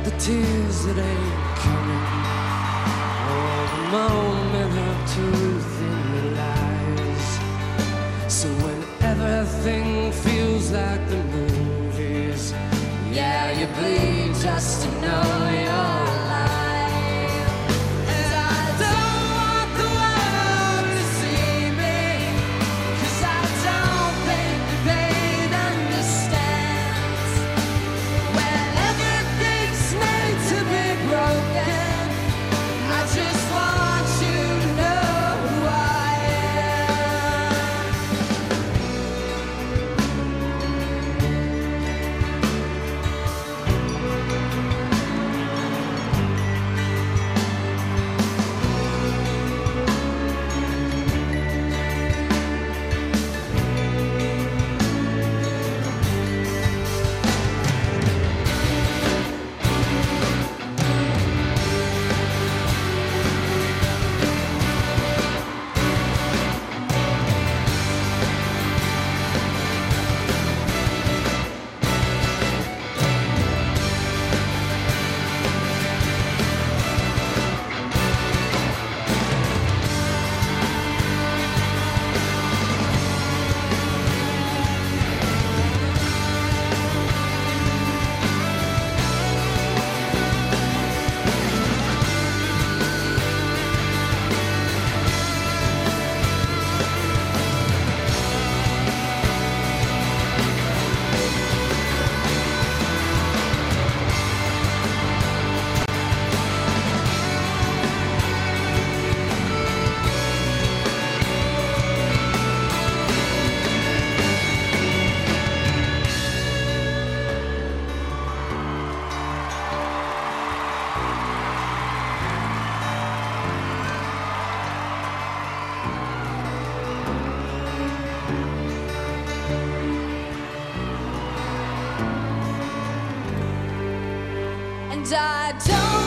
the tears that ain't coming, or the moment of truth in the lies. So when everything feels like the movies, yeah, you bleed just to know you're alive. And I don't want the world to see me, 'cause I don't think that they'd understand. When everything's made to be broken, I just want you to know who I am. And I don't